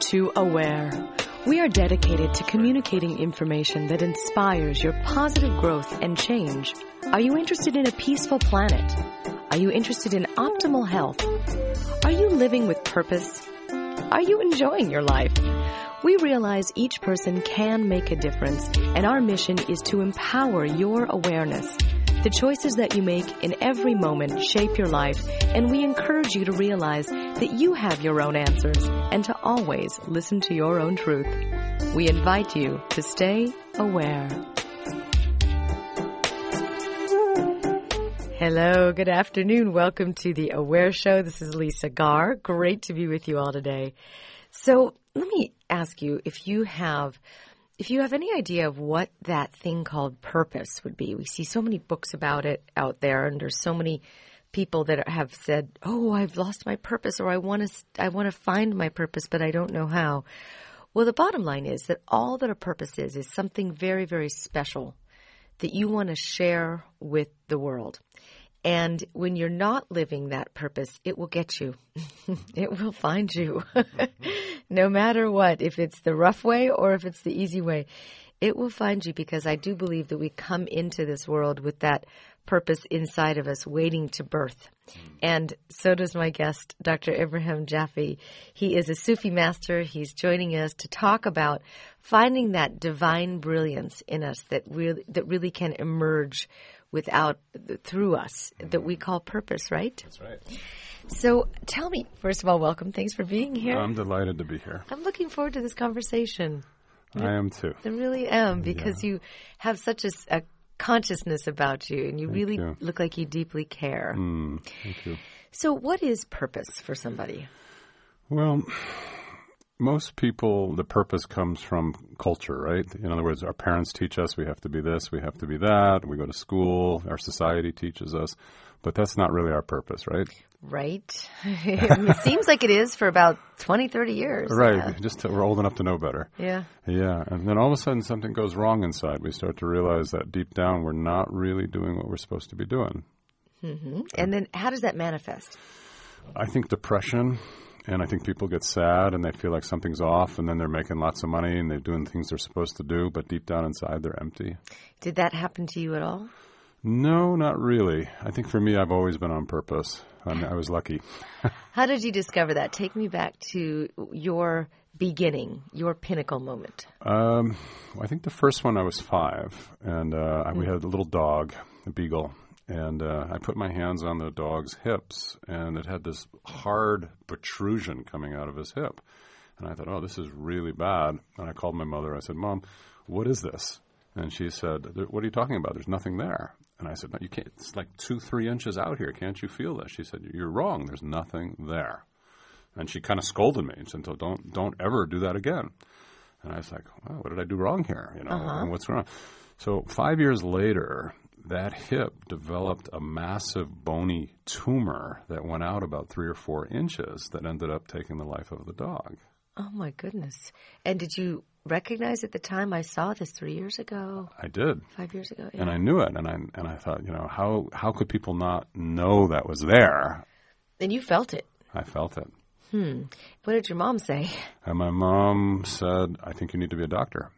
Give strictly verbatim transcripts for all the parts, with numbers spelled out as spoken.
to Aware. We are dedicated to communicating information that inspires your positive growth and change. Are you interested in a peaceful planet? Are you interested in optimal health? Are you living with purpose? Are you enjoying your life? We realize each person can make a difference, and our mission is to empower your awareness. The choices that you make in every moment shape your life, and we encourage you to realize that you have your own answers and to always listen to your own truth. We invite you to stay aware. Hello, good afternoon. Welcome to the Aware Show. This is Lisa Garr. Great to be with you all today. So let me ask you if you have if you have any idea of what that thing called purpose would be. We see so many books about it out there, and there's so many people that have said, "Oh, I've lost my purpose," or "I want to I want to find my purpose, but I don't know how." Well, the bottom line is that all that a purpose is is something very, very special that you want to share with the world. And when you're not living that purpose, it will get you. It will find you. No matter what, if it's the rough way or if it's the easy way, it will find you, because I do believe that we come into this world with that purpose inside of us waiting to birth. And so does my guest, Doctor Ibrahim Jaffe. He is a Sufi master. He's joining us to talk about finding that divine brilliance in us that really, that really can emerge without, through us, that we call purpose, right? That's right. So tell me, first of all, welcome. Thanks for being here. I'm delighted to be here. I'm looking forward to this conversation. I am too. I really am, because yeah. you have such a, a consciousness about you, and you Thank really you. look like you deeply care. Mm, thank you. So what is purpose for somebody? Well, most people, the purpose comes from culture, right? In other words, our parents teach us we have to be this, we have to be that. We go to school, our society teaches us. But that's not really our purpose, right? Right. It seems like it is for about twenty, thirty years. Right. Yeah. Just to, we're old enough to know better. Yeah. Yeah. And then all of a sudden something goes wrong inside. We start to realize that deep down we're not really doing what we're supposed to be doing. Mm-hmm. And then how does that manifest? I think depression. And I think people get sad and they feel like something's off, and then they're making lots of money and they're doing things they're supposed to do, but deep down inside they're empty. Did that happen to you at all? No, not really. I think for me, I've always been on purpose. I mean, I was lucky. How did you discover that? Take me back to your beginning, your pinnacle moment. Um, I think the first one I was five, and uh, mm. we had a little dog, a beagle. And uh, I put my hands on the dog's hips, and it had this hard protrusion coming out of his hip. And I thought, oh, this is really bad. And I called my mother. I said, Mom, what is this? And she said, what are you talking about? There's nothing there. And I said, no, you can't. It's like two, three inches out here. Can't you feel this? She said, you're wrong. There's nothing there. And she kind of scolded me and said, don't, don't ever do that again. And I was like, well, what did I do wrong here? You know, uh-huh. and what's wrong? So five years later, that hip developed a massive bony tumor that went out about three or four inches that ended up taking the life of the dog. Oh, my goodness. And did you recognize at the time? I saw this three years ago. I did. Five years ago, yeah. And I knew it. And I and I thought, you know, how, how could people not know that was there? And you felt it. I felt it. Hmm. What did your mom say? And my mom said, I think you need to be a doctor.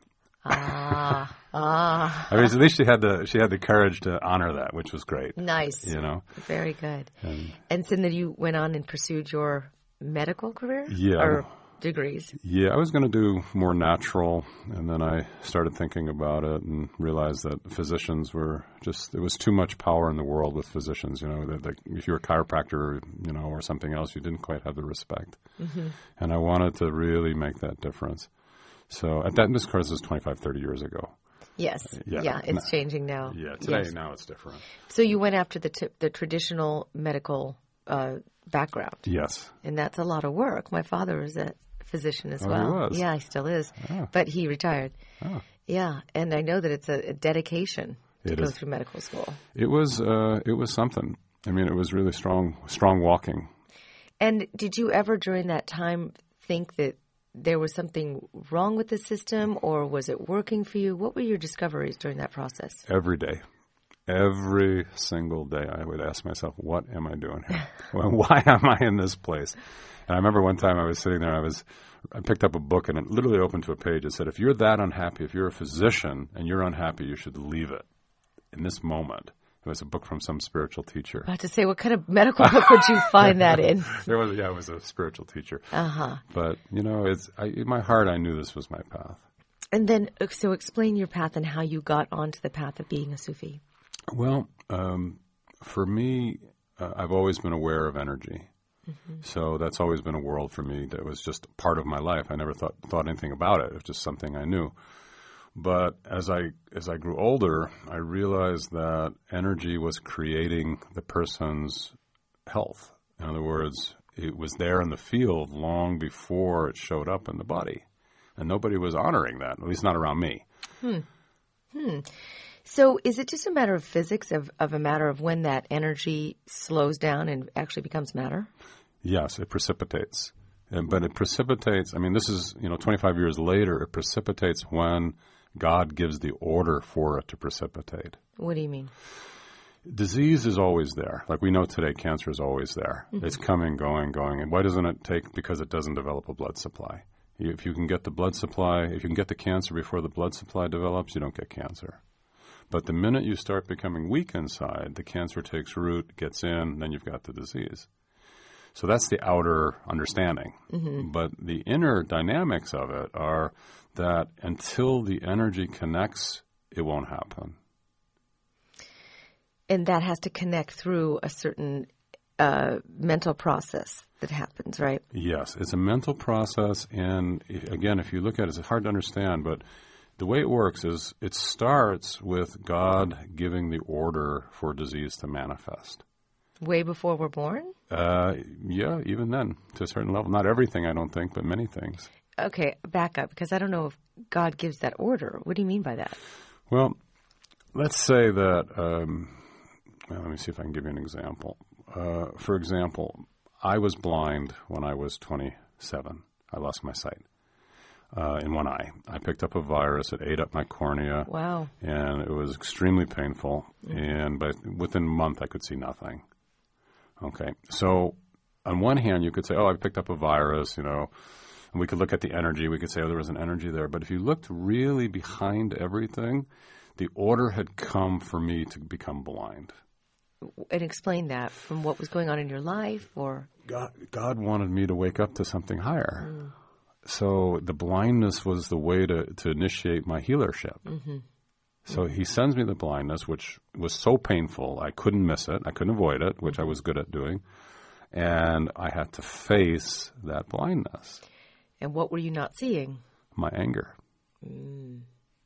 Ah, ah. I mean, at least she had the she had the courage to honor that, which was great. Nice. You know? Very good. And, and so then you went on and pursued your medical career? Yeah. Or degrees? Yeah, I was going to do more natural, and then I started thinking about it and realized that physicians were just, there was too much power in the world with physicians. You know, that, that if you were a chiropractor, you know, or something else, you didn't quite have the respect. Mm-hmm. And I wanted to really make that difference. So at that, this course is twenty-five, thirty years ago. Yes. Yeah, yeah it's no. changing now. Yeah, today, yes. now it's different. So you went after the t- the traditional medical uh, background. Yes. And that's a lot of work. My father was a physician as oh, well. He was? Yeah, he still is. Oh. But he retired. Oh. Yeah, and I know that it's a, a dedication to it go is. through medical school. It was uh, it was something. I mean, it was really strong, strong walking. And did you ever during that time think that there was something wrong with the system, or was it working for you? What were your discoveries during that process? Every day. every single day I would ask myself, what am I doing here? Well, why am I in this place? And I remember one time I was sitting there, I was, I picked up a book and it literally opened to a page that said, if you're that unhappy, if you're a physician and you're unhappy, you should leave it in this moment. It was a book from some spiritual teacher. About to say, what kind of medical book would you find that in? There was, yeah, it was a spiritual teacher. Uh-huh. But, you know, it's I, in my heart, I knew this was my path. And then, so explain your path and how you got onto the path of being a Sufi. Well, um, for me, uh, I've always been aware of energy. Mm-hmm. So that's always been a world for me that was just part of my life. I never thought thought anything about it. It was just something I knew. But as I as I grew older, I realized that energy was creating the person's health. In other words, it was there in the field long before it showed up in the body. And nobody was honoring that, at least not around me. Hmm. Hmm. So is it just a matter of physics, of, of a matter of when that energy slows down and actually becomes matter? Yes, it precipitates. And, but it precipitates, I mean, this is, you know, twenty-five years later, it precipitates when God gives the order for it to precipitate. What do you mean? Disease is always there. Like we know today, cancer is always there. Mm-hmm. It's coming, going, going. And why doesn't it take? Because it doesn't develop a blood supply. If you can get the blood supply, if you can get the cancer before the blood supply develops, you don't get cancer. But the minute you start becoming weak inside, the cancer takes root, gets in, then you've got the disease. So that's the outer understanding. Mm-hmm. But the inner dynamics of it are that until the energy connects, it won't happen. And that has to connect through a certain uh, mental process that happens, right? Yes, it's a mental process. And if, again, if you look at it, it's hard to understand, but the way it works is it starts with God giving the order for disease to manifest. Way before we're born? Uh, yeah, even then, to a certain level. Not everything, I don't think, but many things. Okay, back up, because I don't know if God gives that order. What do you mean by that? Well, let's say that, um, well, let me see if I can give you an example. Uh, for example, I was blind when I was twenty-seven. I lost my sight uh, in one eye. I picked up a virus. It ate up my cornea. Wow. And it was extremely painful. Mm-hmm. And but within a month, I could see nothing. Okay. So on one hand, you could say, oh, I picked up a virus, you know, and we could look at the energy. We could say, oh, there was an energy there. But if you looked really behind everything, the order had come for me to become blind. And explain that from what was going on in your life, or God, God wanted me to wake up to something higher. Mm. So the blindness was the way to, to initiate my healership. Mm-hmm. So mm-hmm. he sends me the blindness, which was so painful. I couldn't miss it. I couldn't avoid it, which mm-hmm. I was good at doing. And I had to face that blindness. And what were you not seeing? My anger. Mm.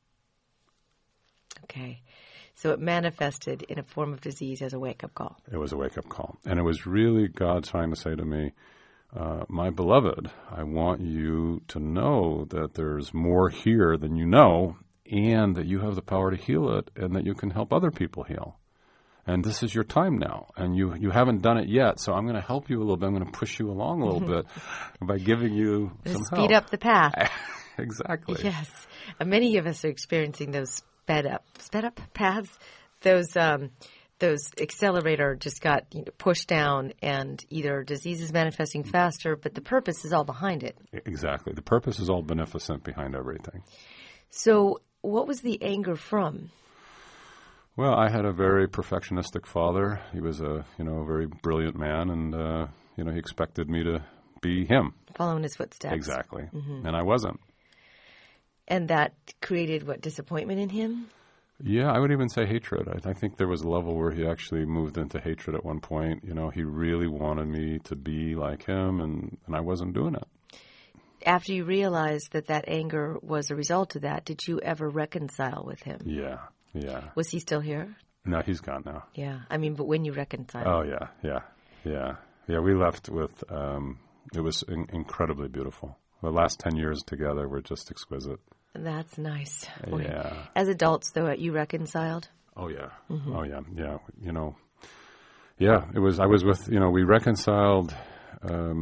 Okay. So it manifested in a form of disease as a wake-up call. It was a wake-up call. And it was really God trying to say to me, uh, my beloved, I want you to know that there's more here than you know, and that you have the power to heal it, and that you can help other people heal. And this is your time now. And you, you haven't done it yet, so I'm going to help you a little bit. I'm going to push you along a little bit by giving you some help. Speed up the path. Exactly. Yes. And many of us are experiencing those sped up, sped up paths. Those um, those accelerator just got you know, pushed down, and either disease is manifesting faster, but the purpose is all behind it. Exactly. The purpose is all beneficent behind everything. So what was the anger from? Well, I had a very perfectionistic father. He was a, you know, a very brilliant man, and, uh, you know, he expected me to be him. Following his footsteps. Exactly. Mm-hmm. And I wasn't. And that created, what, disappointment in him? Yeah, I would even say hatred. I, I think there was a level where he actually moved into hatred at one point. You know, he really wanted me to be like him, and, and I wasn't doing it. After you realized that that anger was a result of that, did you ever reconcile with him? Yeah, yeah. Was he still here? No, he's gone now. Yeah, I mean, but when you reconciled? Oh, yeah, yeah, yeah. Yeah, we left with, um, it was in- incredibly beautiful. The last ten years together were just exquisite. That's nice. Boy. Yeah. As adults, though, you reconciled? Oh, yeah. Mm-hmm. Oh, yeah. Yeah. You know, yeah, it was, I was with, you know, we reconciled um,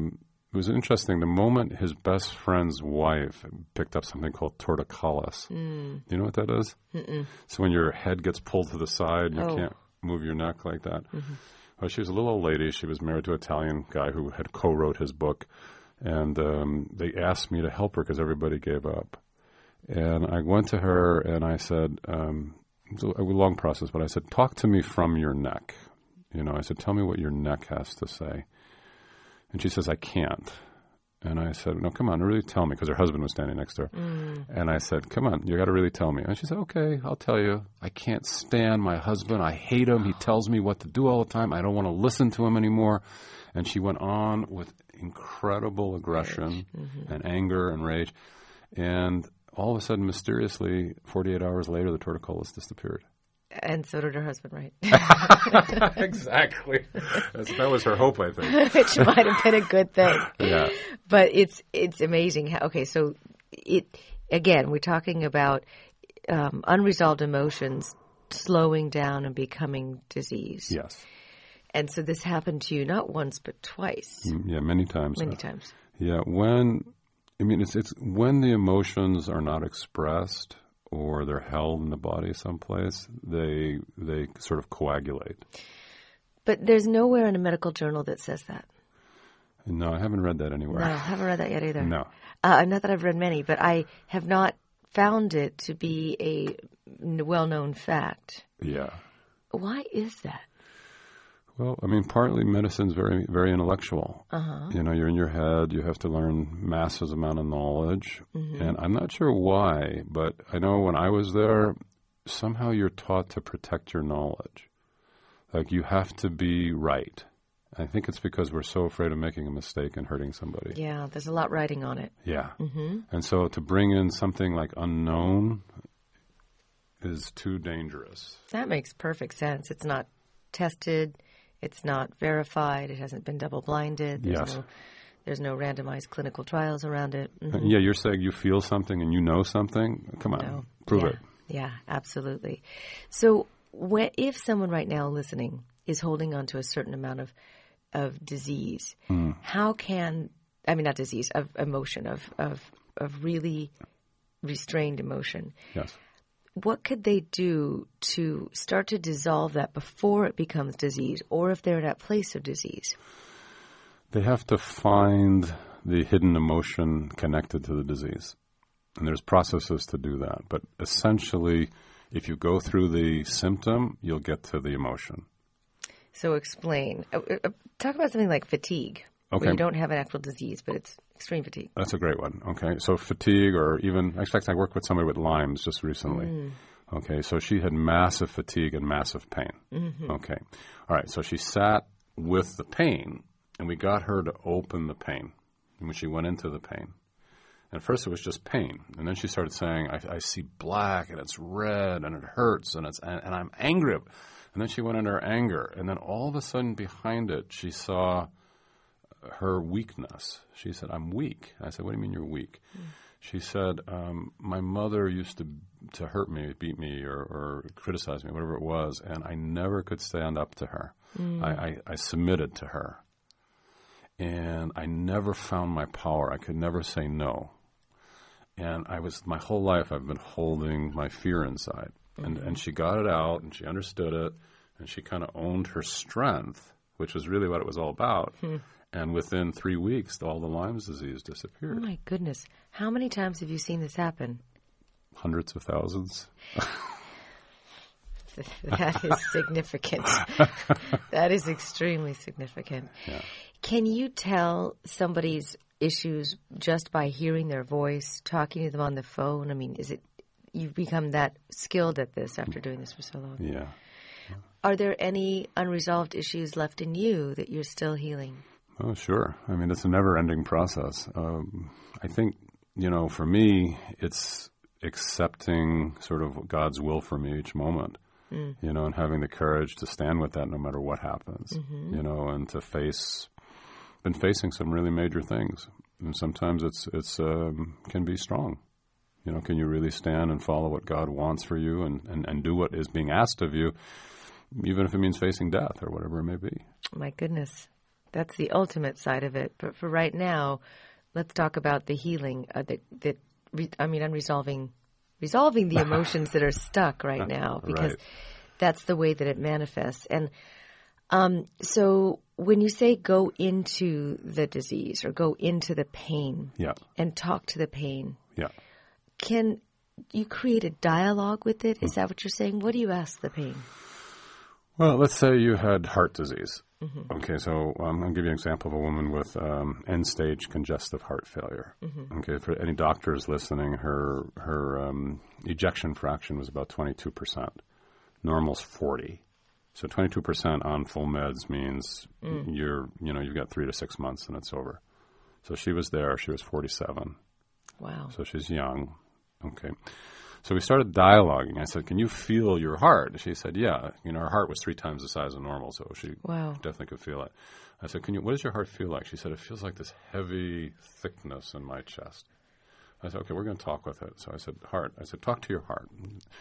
it was interesting. The moment his best friend's wife picked up something called torticollis. Mm. Do you know what that is? Mm-mm. So when your head gets pulled to the side, you oh. can't move your neck like that. Mm-hmm. Well, she was a little old lady. She was married to an Italian guy who had co-wrote his book. And um, they asked me to help her because everybody gave up. And I went to her and I said, um, it was a long process, but I said, talk to me from your neck. You know, I said, tell me what your neck has to say. And she says, I can't. And I said, no, come on, really tell me, because her husband was standing next to her. Mm. And I said, come on, you got to really tell me. And she said, okay, I'll tell you. I can't stand my husband. I hate him. He tells me what to do all the time. I don't want to listen to him anymore. And she went on with incredible aggression mm-hmm. and anger and rage. And all of a sudden, mysteriously, forty-eight hours later, the torticollis disappeared. And so did her husband, right? Exactly. That's, that was her hope, I think. Which might have been a good thing. Yeah. But it's it's amazing how, okay, so it, again, we're talking about um, unresolved emotions slowing down and becoming disease. Yes. And so this happened to you not once, but twice. Yeah, many times. Many times. Yeah, when, I mean, it's it's when the emotions are not expressed or they're held in the body someplace, they they sort of coagulate. But there's nowhere in a medical journal that says that. No, I haven't read that anywhere. No, I haven't read that yet either. No. Uh, not that I've read many, but I have not found it to be a well-known fact. Yeah. Why is that? Well, I mean, partly medicine's very, very intellectual. Uh-huh. You know, you're in your head. You have to learn massive amount of knowledge. Mm-hmm. And I'm not sure why, but I know when I was there, somehow you're taught to protect your knowledge. Like, you have to be right. I think it's because we're so afraid of making a mistake and hurting somebody. Yeah, there's a lot riding on it. Yeah. Mm-hmm. And so to bring in something like unknown is too dangerous. That makes perfect sense. It's not tested. It's not verified. It hasn't been double-blinded. There's yes. No, there's no randomized clinical trials around it. Mm-hmm. Yeah, you're saying you feel something and you know something? Come on, no. prove yeah. it. Yeah, absolutely. So when, if someone right now listening is holding on to a certain amount of, of disease, mm. how can, I mean, not disease, of emotion, of, of, of really restrained emotion. Yes. What could they do to start to dissolve that before it becomes disease, or if they're at that place of disease? They have to find the hidden emotion connected to the disease. And there's processes to do that. But essentially, if you go through the symptom, you'll get to the emotion. So explain. Uh, uh, talk about something like fatigue. Okay. Where you don't have an actual disease, but it's extreme fatigue. That's a great one. Okay. So fatigue, or even, in fact, I worked with somebody with Lyme's just recently. Mm. Okay. So she had massive fatigue and massive pain. Mm-hmm. Okay. All right. So she sat with the pain, and we got her to open the pain. And when she went into the pain, and at first it was just pain. And then she started saying, I, I see black, and it's red, and it hurts, and it's and, and I'm angry. And then she went into her anger. And then all of a sudden behind it, she saw her weakness. She said, I'm weak. I said, what do you mean you're weak? Mm. She said, um, my mother used to to hurt me, beat me, or, or criticize me, whatever it was, and I never could stand up to her. Mm. I, I, I submitted to her. And I never found my power. I could never say no. And I was, my whole life, I've been holding my fear inside. Mm-hmm. And, and she got it out, and she understood it, and she kind of owned her strength, which was really what it was all about. Hmm. And within three weeks, all the Lyme's disease disappeared. Oh, my goodness. How many times have you seen this happen? Hundreds of thousands. That is significant. That is extremely significant. Yeah. Can you tell somebody's issues just by hearing their voice, talking to them on the phone? I mean, is it you've become that skilled at this after doing this for so long? Yeah. yeah. Are there any unresolved issues left in you that you're still healing? Oh, sure. I mean, it's a never-ending process. Um, I think, you know, for me, it's accepting sort of God's will for me each moment, mm. you know, and having the courage to stand with that no matter what happens, mm-hmm. you know, and to face, been facing some really major things. And sometimes it's, it's, um, can be strong. You know, can you really stand and follow what God wants for you and, and, and do what is being asked of you, even if it means facing death or whatever it may be? My goodness. That's the ultimate side of it. But for right now, let's talk about the healing. Uh, that that re- I mean, I'm resolving resolving the emotions that are stuck right now, because right. that's the way that it manifests. And um, so when you say go into the disease or go into the pain, yeah. and talk to the pain, yeah. can you create a dialogue with it? Is that what you're saying? What do you ask the pain? Well, let's say you had heart disease. Mm-hmm. Okay, so um, I'll give you an example of a woman with um, end-stage congestive heart failure. Mm-hmm. Okay, for any doctors listening, her her um, ejection fraction was about twenty-two percent. Normal's forty. So twenty-two percent on full meds means mm. you're, you know, you've got three to six months and it's over. So she was there. She was forty-seven. Wow. So she's young. Okay. So we started dialoguing. I said, can you feel your heart? She said, yeah. You know, her heart was three times the size of normal, so she wow. definitely could feel it. I said, "Can you? What does your heart feel like?" She said, "It feels like this heavy thickness in my chest." I said, "Okay, we're going to talk with it." So I said, "Heart." I said, "Talk to your heart."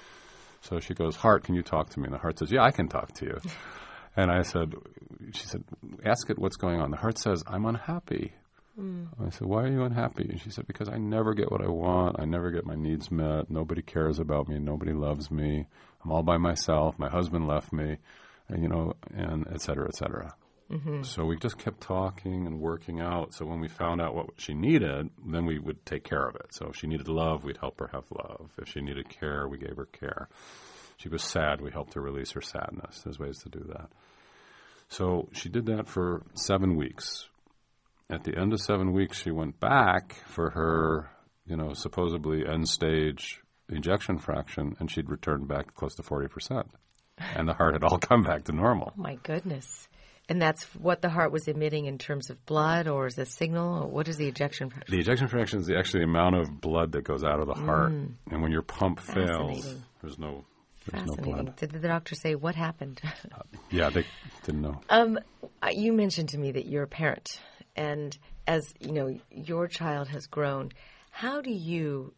So she goes, "Heart, can you talk to me?" And the heart says, "Yeah, I can talk to you." And I said, she said, "Ask it what's going on." The heart says, "I'm unhappy." Mm. I said, "Why are you unhappy?" And she said, "Because I never get what I want. I never get my needs met. Nobody cares about me. Nobody loves me. I'm all by myself. My husband left me, and, you know, and et cetera, et cetera." Mm-hmm. So we just kept talking and working out. So when we found out what she needed, then we would take care of it. So if she needed love, we'd help her have love. If she needed care, we gave her care. She was sad, we helped her release her sadness. There's ways to do that. So she did that for seven weeks. At the end of seven weeks, she went back for her, you know, supposedly end-stage ejection fraction, and she'd returned back close to forty percent. And the heart had all come back to normal. Oh, my goodness. And that's what the heart was emitting in terms of blood, or is it a signal? Or what is the ejection fraction? The ejection fraction is the, actually the amount of blood that goes out of the heart. Mm. And when your pump fails, there's no there's no blood. Did the doctor say what happened? uh, yeah, they didn't know. Um, you mentioned to me that you're a parent. And as, you know, your child has grown, how do you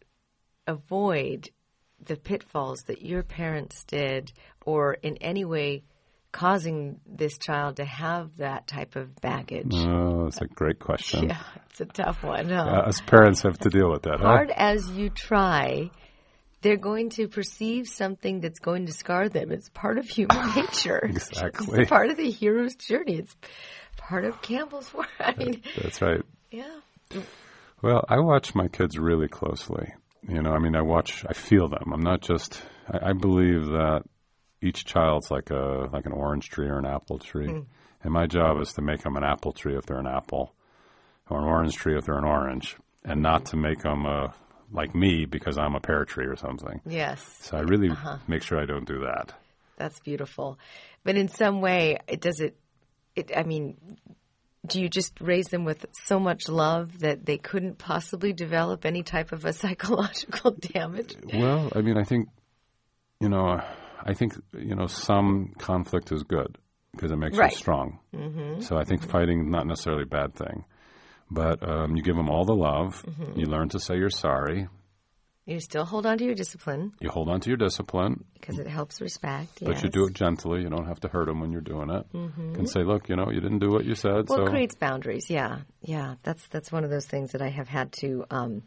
avoid the pitfalls that your parents did, or in any way causing this child to have that type of baggage? Oh, that's a great question. Yeah, it's a tough one. Huh? Uh, us parents have to deal with that. Hard huh? as you try, they're going to perceive something that's going to scar them. It's part of human nature. Exactly. It's part of the hero's journey. It's part of Campbell's work. I mean, that's right. Yeah. Well, I watch my kids really closely. You know, I mean, I watch, I feel them. I'm not just, I, I believe that each child's like a like an orange tree or an apple tree. Mm. And my job is to make them an apple tree if they're an apple, or an orange tree if they're an orange, and not to make them a, like me because I'm a pear tree or something. Yes. So I really uh-huh. make sure I don't do that. That's beautiful. But in some way, it does it, it, I mean, do you just raise them with so much love that they couldn't possibly develop any type of a psychological damage? Well, I mean, I think, you know, I think, you know, some conflict is good because it makes right. you strong. Mm-hmm. So I think mm-hmm. fighting is not necessarily a bad thing. But um, you give them all the love. Mm-hmm. You learn to say you're sorry. You still hold on to your discipline. You hold on to your discipline. Because it helps respect, But yes. you do it gently. You don't have to hurt them when you're doing it. Mm-hmm. You can say, look, you know, you didn't do what you said. Well, so. It creates boundaries, yeah. Yeah, that's that's one of those things that I have had to, um,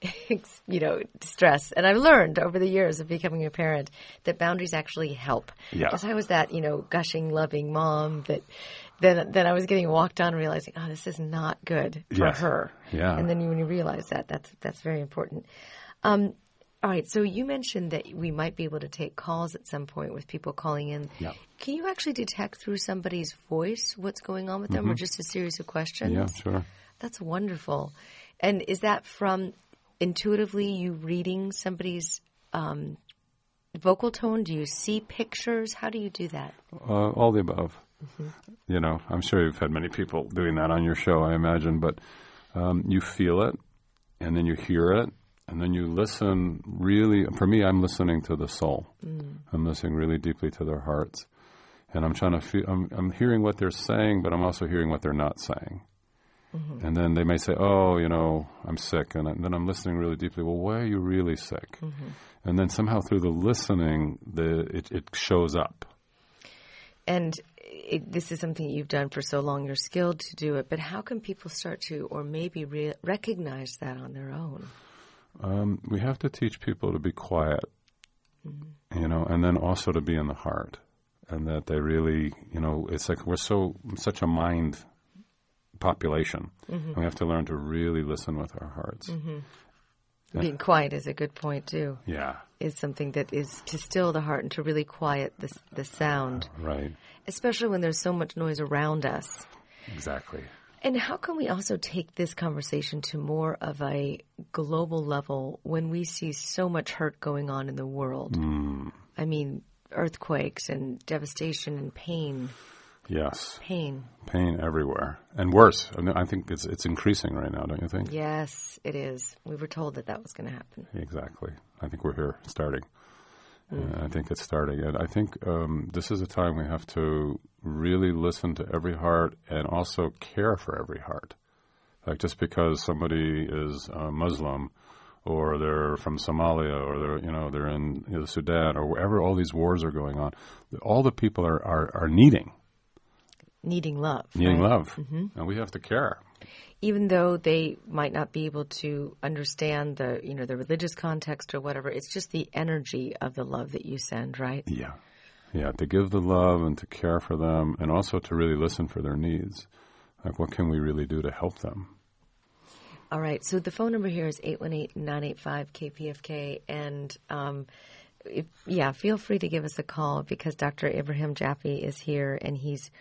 you know, stress. And I've learned over the years of becoming a parent that boundaries actually help. Yeah. Because I was that, you know, gushing, loving mom that then then I was getting walked on realizing, oh, this is not good for yes. her. Yeah. And then when you realize that, that's, that's very important. Um All right, so you mentioned that we might be able to take calls at some point with people calling in. Yeah. Can you actually detect through somebody's voice what's going on with them, mm-hmm. or just a series of questions? Yeah, sure. That's wonderful. And is that from intuitively you reading somebody's um, vocal tone? Do you see pictures? How do you do that? Uh, all the above. Mm-hmm. You know, I'm sure you've had many people doing that on your show, I imagine, but um, you feel it, and then you hear it. And then you listen really, for me, I'm listening to the soul. Mm. I'm listening really deeply to their hearts. And I'm trying to feel, I'm, I'm hearing what they're saying, but I'm also hearing what they're not saying. Mm-hmm. And then they may say, oh, you know, I'm sick. And, I, and then I'm listening really deeply. Well, why are you really sick? Mm-hmm. And then somehow through the listening, the it, it shows up. And it, this is something you've done for so long, you're skilled to do it, but how can people start to, or maybe re- recognize that on their own? Um, we have to teach people to be quiet, mm-hmm. you know, and then also to be in the heart, and that they really, you know, it's like we're so such a mind population, mm-hmm. and we have to learn to really listen with our hearts. Mm-hmm. Being quiet is a good point, too. Yeah. Is something that is to still the heart and to really quiet the, the sound. Right. Especially when there's so much noise around us. Exactly. And how can we also take this conversation to more of a global level when we see so much hurt going on in the world? Mm. I mean, earthquakes and devastation and pain. Yes. Pain. Pain everywhere. And worse. I, mean, I think it's it's increasing right now, don't you think? Yes, it is. We were told that that was going to happen. Exactly. I think we're here starting. Mm. Uh, I think it's starting. And I think um, this is a time we have to really listen to every heart and also care for every heart. Like just because somebody is uh, Muslim or they're from Somalia or they're, you know, they're in you know, Sudan or wherever all these wars are going on, all the people are, are, are needing. Needing love. Needing right? love. Mm-hmm. And we have to care. Even though they might not be able to understand the, you know, the religious context or whatever, it's just the energy of the love that you send, right? Yeah. Yeah, to give the love and to care for them and also to really listen for their needs. Like, what can we really do to help them? All right. So the phone number here is eight one eight, nine eight five, K P F K. And, um, if, yeah, feel free to give us a call because Doctor Abraham Jaffe is here and he's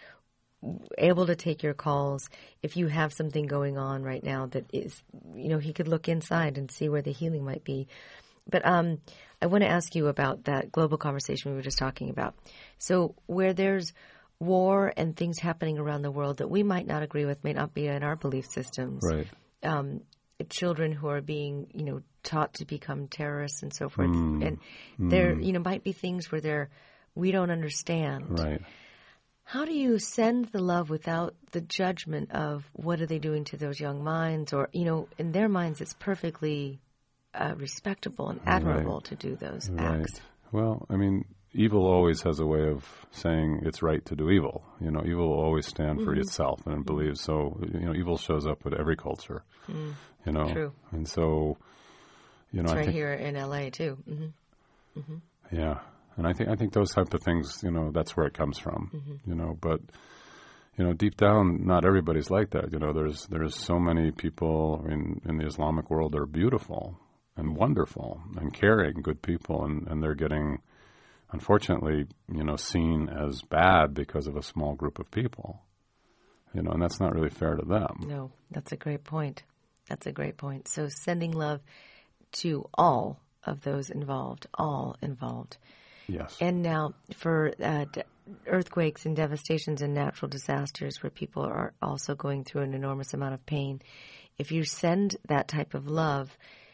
able to take your calls. If you have something going on right now that is, you know, he could look inside and see where the healing might be. But um, I want to ask you about that global conversation we were just talking about. So where there's war and things happening around the world that we might not agree with, may not be in our belief systems. Right. Um, children who are being, you know, taught to become terrorists and so forth. Mm. And mm. there, you know, might be things where they're, we don't understand. Right. How do you send the love without the judgment of what are they doing to those young minds? Or, you know, in their minds, it's perfectly uh, respectable and admirable right. to do those right. acts. Well, I mean, evil always has a way of saying it's right to do evil. You know, evil will always stand for mm-hmm. itself and believes. So, you know, evil shows up with every culture. Mm. You know, true. And so, you know, it's I right think, here in L A too. Mm-hmm. Mm-hmm. Yeah. And I think I think those type of things, you know, that's where it comes from, mm-hmm. you know. But, you know, deep down, not everybody's like that. You know, there's there's so many people in, in the Islamic world that are beautiful and wonderful and caring, good people, and, and they're getting, unfortunately, you know, seen as bad because of a small group of people. You know, and that's not really fair to them. No, that's a great point. That's a great point. So sending love to all of those involved, all involved. Yes. And now for uh, d- earthquakes and devastations and natural disasters where people are also going through an enormous amount of pain, if you send that type of love,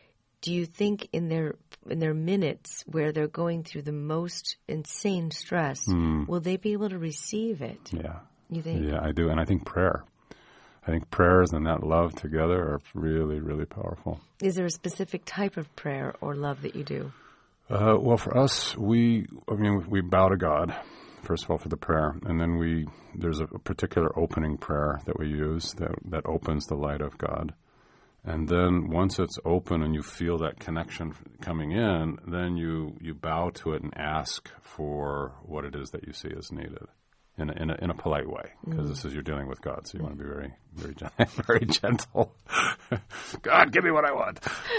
do you think in their in their minutes where they're going through the most insane stress, mm. will they be able to receive it? Yeah. You think? Yeah, I do. And I think prayer. I think prayers and that love together are really, really powerful. Is there a specific type of prayer or love that you do? Uh, well, for us, we, I mean, we bow to God, first of all, for the prayer. And then we, there's a, a particular opening prayer that we use that, that opens the light of God. And then once it's open and you feel that connection coming in, then you, you bow to it and ask for what it is that you see as needed. In a, in a in a polite way, because mm. this is you're dealing with God, so you want to be very very very gentle. God, give me what I want.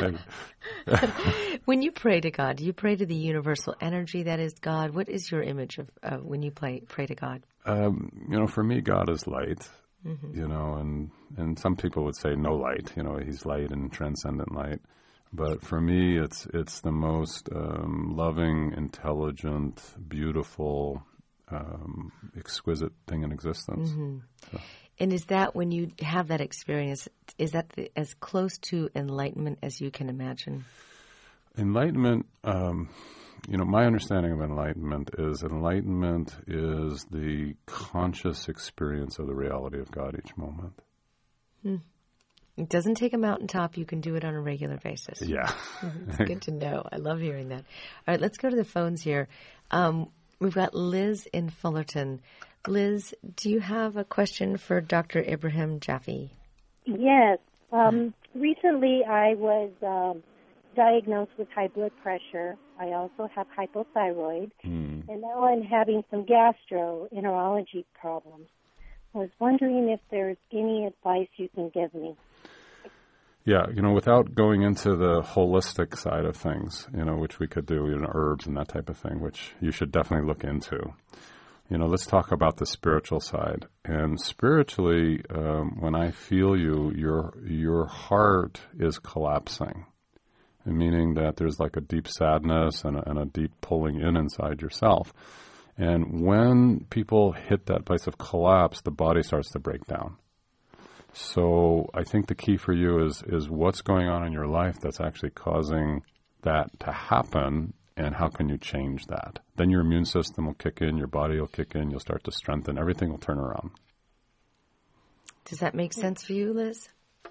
When you pray to God, do you pray to the universal energy that is God? What is your image of uh, when you pray pray to God? Um, you know, for me, God is light. Mm-hmm. You know, and and some people would say no light. You know, He's light and transcendent light. But for me, it's it's the most um, loving, intelligent, beautiful. Um, exquisite thing in existence. Mm-hmm. So. And is that when you have that experience, is that the, as close to enlightenment as you can imagine? Enlightenment, um, you know, my understanding of enlightenment is enlightenment is the conscious experience of the reality of God each moment. Hmm. It doesn't take a mountaintop. You can do it on a regular basis. Yeah. It's good to know. I love hearing that. All right, let's go to the phones here. Um, We've got Liz in Fullerton. Liz, do you have a question for Doctor Ibrahim Jaffe? Yes. Um, recently, I was um, diagnosed with high blood pressure. I also have hypothyroid, Mm. and now I'm having some gastroenterology problems. I was wondering if there's any advice you can give me. Yeah, you know, without going into the holistic side of things, you know, which we could do, you know, herbs and that type of thing, which you should definitely look into. You know, let's talk about the spiritual side. And spiritually, um, when I feel you, your your heart is collapsing, meaning that there's like a deep sadness and a, and a deep pulling in inside yourself. And when people hit that place of collapse, the body starts to break down. So I think the key for you is is what's going on in your life that's actually causing that to happen, and how can you change that? Then your immune system will kick in, your body will kick in, you'll start to strengthen, everything will turn around. Does that make sense for you, Liz?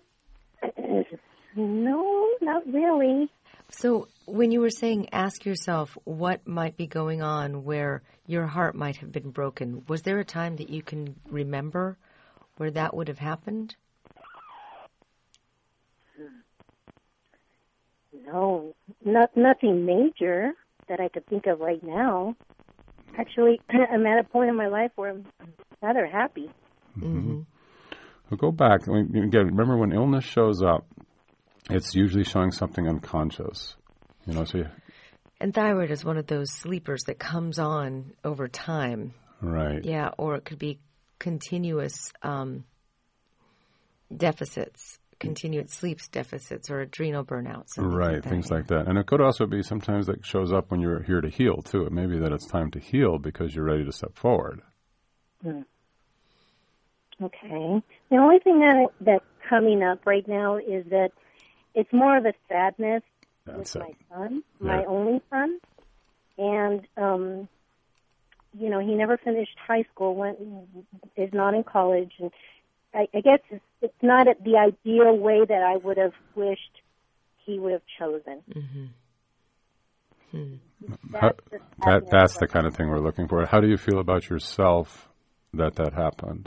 No, not really. So when you were saying ask yourself what might be going on where your heart might have been broken, was there a time that you can remember where that would have happened? No, not nothing major that I could think of right now. Actually, I'm at a point in my life where I'm rather happy. Mm-hmm. Well, go back. I mean, again, remember when illness shows up, it's usually showing something unconscious. You know, so you, And thyroid is one of those sleepers that comes on over time. right. Yeah, or it could be continuous um, deficits, continuous sleep deficits, or adrenal burnouts. and Right, like that, things yeah. like that. And it could also be sometimes that shows up when you're here to heal, too. It may be that it's time to heal because you're ready to step forward. Hmm. Okay. The only thing that that's coming up right now is that it's more of a sadness That's with it. my son, Yeah. my only son. And, um, you know, he never finished high school, went, is not in college. And I, I guess it's, it's not the ideal way that I would have wished he would have chosen. Mm-hmm. Hmm. How, That's the that, sadness that's the right kind of thing we're looking for. How do you feel about yourself that that happened?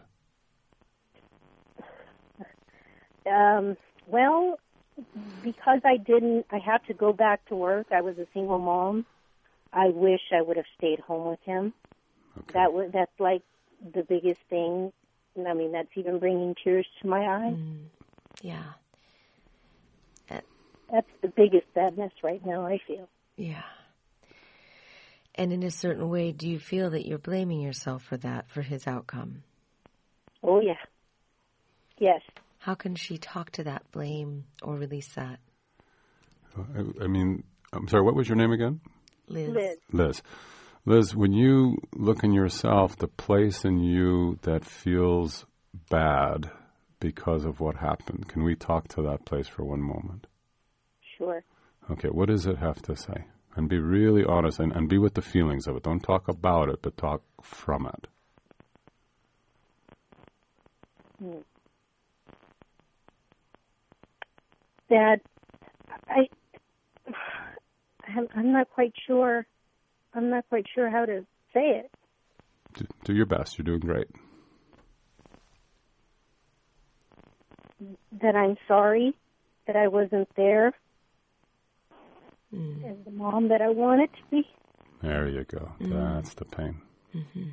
Um, well, because I didn't, I had to go back to work. I was a single mom. I wish I would have stayed home with him. Okay. That was that's like the biggest thing. And I mean, that's even bringing tears to my eyes. Mm. Yeah. That's the biggest sadness right now, I feel. Yeah. And in a certain way, do you feel that you're blaming yourself for that, for his outcome? Oh, yeah. Yes. How can she talk to that blame or release that? I, I mean, I'm sorry, what was your name again? Liz. Liz. Liz. Liz, when you look in yourself, the place in you that feels bad because of what happened, can we talk to that place for one moment? Sure. Okay, what does it have to say? And be really honest and, and be with the feelings of it. Don't talk about it, but talk from it. Hmm. That I, I'm, I'm not quite sure. I'm not quite sure how to say it. Do, do your best. You're doing great. That I'm sorry that I wasn't there Mm. as the mom that I wanted to be. There you go. Mm. That's the pain. Mm-hmm.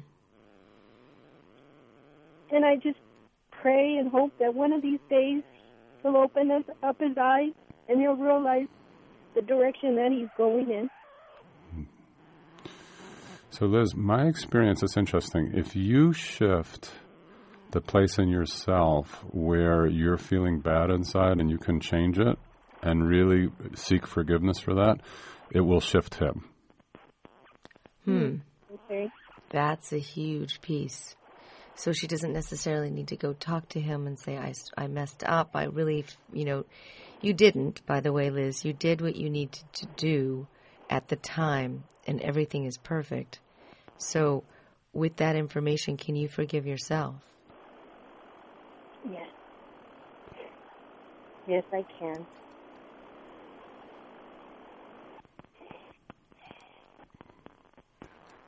And I just pray and hope that one of these days he'll open his, up his eyes and he'll realize the direction that he's going in. So, Liz, my experience is interesting. If you shift the place in yourself where you're feeling bad inside and you can change it and really seek forgiveness for that, it will shift him. Hmm. Okay. That's a huge piece. So she doesn't necessarily need to go talk to him and say, I, I messed up. I really, you know, you didn't, by the way, Liz. You did what you needed to do at the time, and everything is perfect. So with that information, can you forgive yourself? Yes. Yes, I can.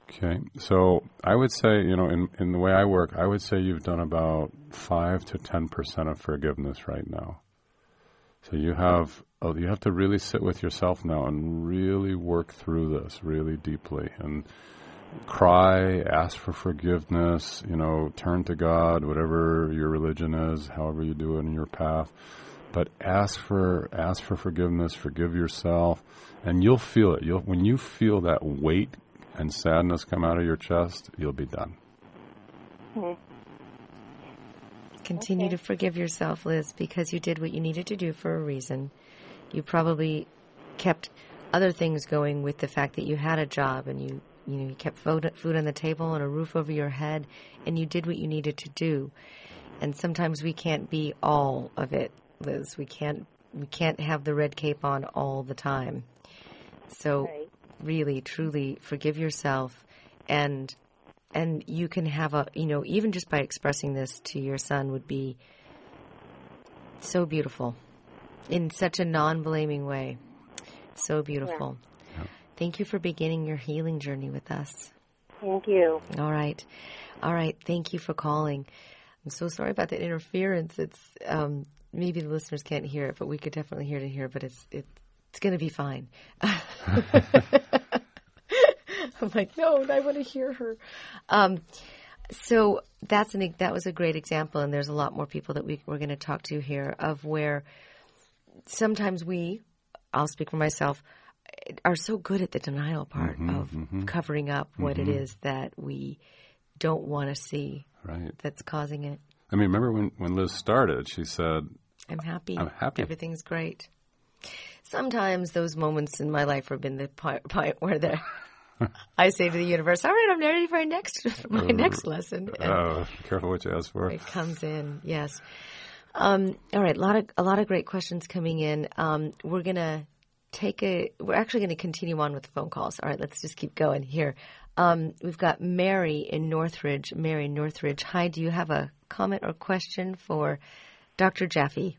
Okay, so I would say, you know, in, in the way I work, I would say you've done about five to ten percent of forgiveness right now. So you have oh, you have to really sit with yourself now and really work through this really deeply and cry, ask for forgiveness, you know, turn to God, whatever your religion is, however you do it in your path. But ask for ask for forgiveness, forgive yourself, and you'll feel it. You'll when you feel that weight and sadness come out of your chest, you'll be done. Mm-hmm. Continue Okay. to forgive yourself, Liz, because you did what you needed to do for a reason. You probably kept other things going with the fact that you had a job and you, you know, you kept food, food on the table and a roof over your head, and you did what you needed to do. And sometimes we can't be all of it, Liz. We can't we can't have the red cape on all the time. So Right. really, truly forgive yourself, and and you can have a, you know, even just by expressing this to your son would be so beautiful in such a non-blaming way. So beautiful. Yeah. Thank you for beginning your healing journey with us. Thank you. All right. All right. Thank you for calling. I'm so sorry about the interference. It's um, maybe the listeners can't hear it, but we could definitely hear it here, but it's it, it's going to be fine. I'm like, no, I want to hear her. Um, so that's an that was a great example, and there's a lot more people that we, we're going to talk to here of where sometimes we, I'll speak for myself, are so good at the denial part Mm-hmm, of mm-hmm. covering up what Mm-hmm. it is that we don't want to see Right. that's causing it. I mean, remember when, when Liz started, she said, I'm happy. I'm happy. Everything's great. Sometimes those moments in my life have been the point, point where the I say to the universe, all right, I'm ready for my next, my next lesson. And oh, careful what you ask for. it comes in, yes. Um, all right, a lot of a lot of great questions coming in. Um, we're gonna take a. We're actually going to continue on with the phone calls. All right, let's just keep going here. Um, we've got Mary in Northridge. Mary in Northridge. Hi, do you have a comment or question for Doctor Jaffe?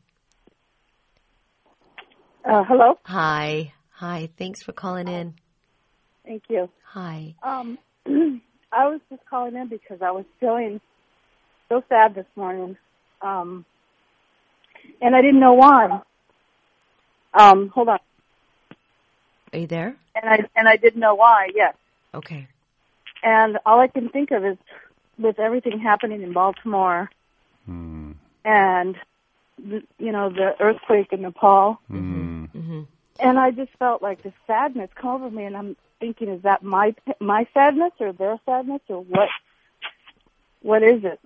Uh, hello. Hi, hi. Thanks for calling in. Thank you. Hi. Um, I was just calling in because I was feeling so sad this morning, um, and I didn't know why. Um, hold on. Are you there? And I and I didn't know why. Yes. Okay. And all I can think of is with everything happening in Baltimore Hmm. and the, you know the earthquake in Nepal, Hmm. Mm-hmm. and I just felt like this sadness come over me, and I'm thinking, is that my my sadness or their sadness or what? What is it?